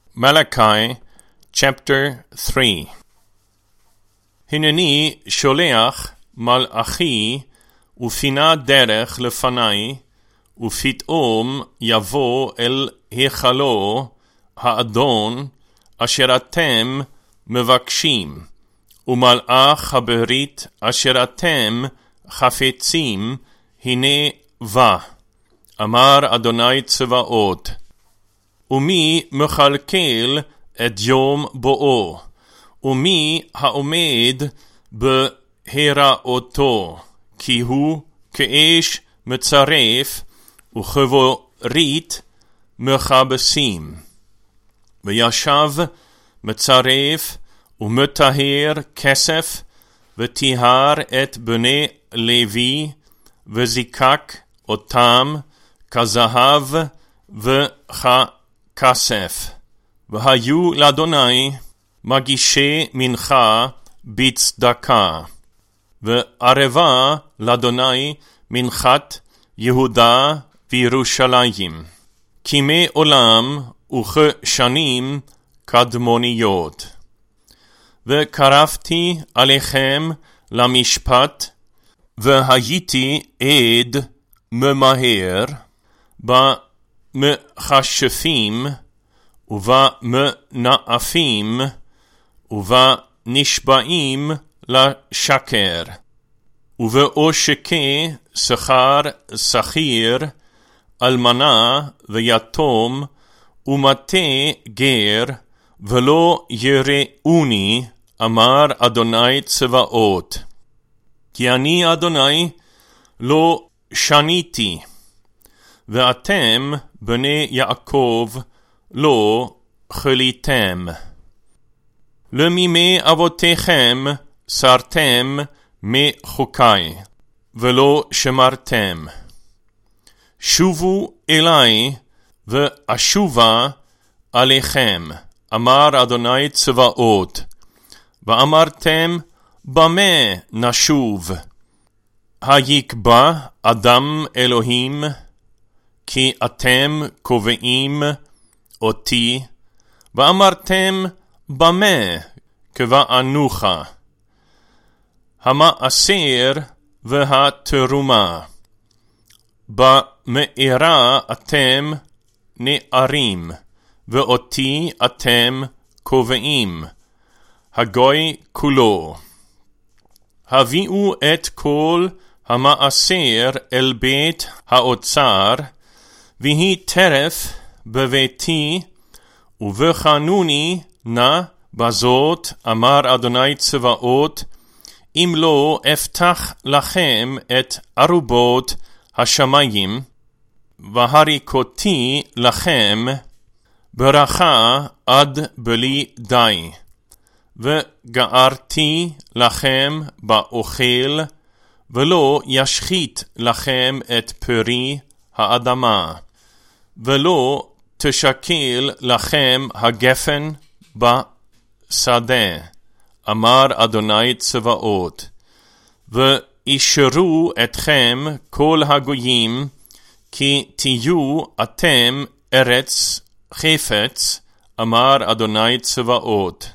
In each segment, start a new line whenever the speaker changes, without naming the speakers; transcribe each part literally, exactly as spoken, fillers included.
Malachi chapter three. הנני שולח מלאכי ופינה דרך לפני, ופתאום יבוא אל היכלו האדון אשר אתם מבקשים, ומלאך הברית אשר אתם חפצים הנה בא, אמר אדוני צבאות. ומי מכלכל את יום בואו, ומי העומד בהיראותו, כי הוא כאש מצרף וכבורית מכבסים. וישב מצרף ומטהר כסף, וטיהר את בני לוי, וזיקק אותם כזהב וככסף. והיו לאדוני מגישי מנחה בצדקה, וערבה לאדוני מנחת יהודה וירושלים, כימי עולם וכשנים קדמוניות. וקרבתי עליכם למשפט, והייתי עד ממהר במכשפים ובמנאפים ובנשבעים לשקר, ובעושקי שכר שכיר, אלמנה ויתום ומטה גר, ולא יראוני, אמר אדוני צבאות. כי אני אדוני לא שניתי, ואתם בני יעקב לא חליתם. למימי אבותיכם סרתם מחוקי, ולא שמרתם. שובו אלי ואשובה עליכם, אמר אדוני צבאות. ואמרתם, במה נשוב? היקבע אדם אלוהים, כי אתם קובעים אותי. ואמרתם, במה קבענוך? המעשר והתרומה. במארה אתם נערים, ואותי אתם קובעים, הגוי כולו. הביאו את כל המעשר אל בית האוצר, והיא טרף בביתי, ובחנוני נא בזאת, אמר אדוני צבאות, אם לא אפתח לכם את ארובות השמיים, והריקותי לכם ברכה עד בלי די, וגערתי לכם באוכל, ולא ישחית לכם את פרי האדמה, ולא תשקל לכם הגפן בשדה, אמר אדוני צבאות. ואישרו אתכם כל הגויים, כי תהיו אתם ארץ חפץ, אמר אדוני צבאות.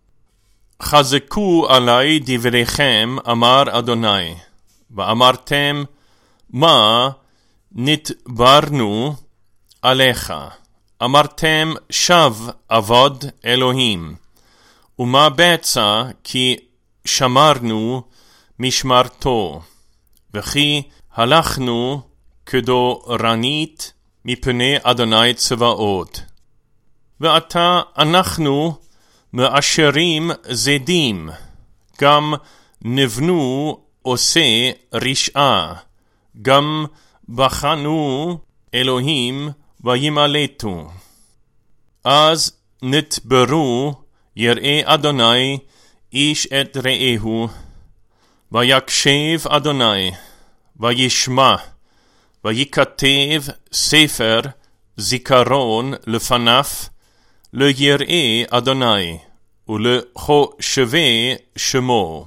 חזקו עלי דבריכם, אמר אדוני. ואמרתם, מה נתברנו עליך? אמרתם, שב עבוד אלוהים. ומה בצע כי שמרנו משמרתו, וכי הלכנו כדורנית מפני אדוני צבאות. ועתה אנחנו מאשרים זדים, גם נבנו עושה רשעה, גם בחנו אלוהים וימלטו. אז נתברו יראה אדוני איש את רעהו, ויקשב אדוני, וישמע, ויקטב ספר זיכרון לפניו, ליראה אדוני, ולחושבי שמו.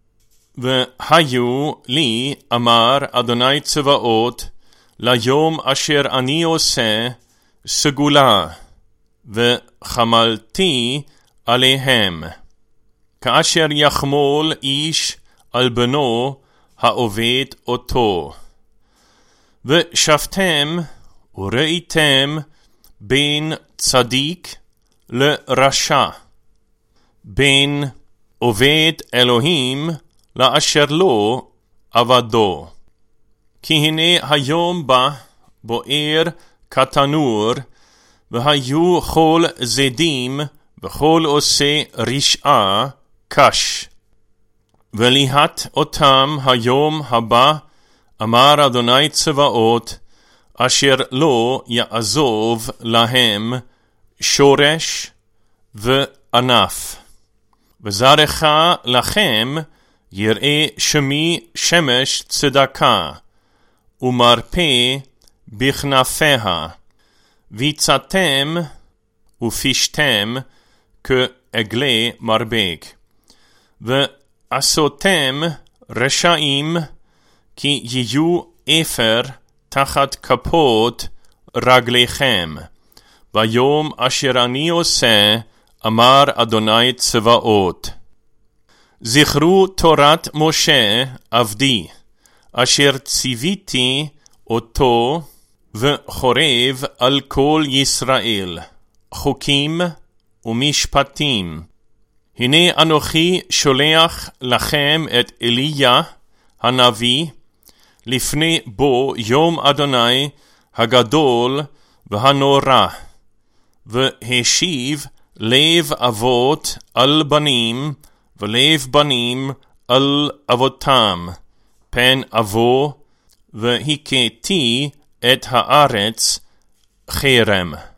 והיו לי, אמר אדוני צבאות, ליום אשר אני עושה סגולה, וחמלתי עליהם, כאשר יחמול איש על בנו העובד אותו. ושפטם וראיתם בין צדיק לרשע, בין עובד אלוהים לאשר לא עבדו. כי הנה היום בא בוער כתנור, והיו כל זדים וכל עושה רשעה קש. וליהט אותם היום הבא, אמר אדוני צבאות, אשר לא יעזוב להם שורש וענף. וזרעך לכם יראה שמי שמש צדקה, ומרפא בכנפיה, ויצאתם ופשתם כעגלי מרבק. ועשותם רשעים, כי יהיו אפר תחת כפות רגליכם. ויום אשר אני עושה, אמר אדוני צבאות. זכרו תורת משה עבדי, אשר ציוויתי אותו וחורב על כל ישראל, חוקים ומשפטים. הנה אנוכי שולח לכם את אליה הנביא, לפני בו יום אדוני הגדול והנורא, והשיב לב אבות על בנים, ולב בנים על אבותם, פן אבו, והכיתי את הארץ חרם.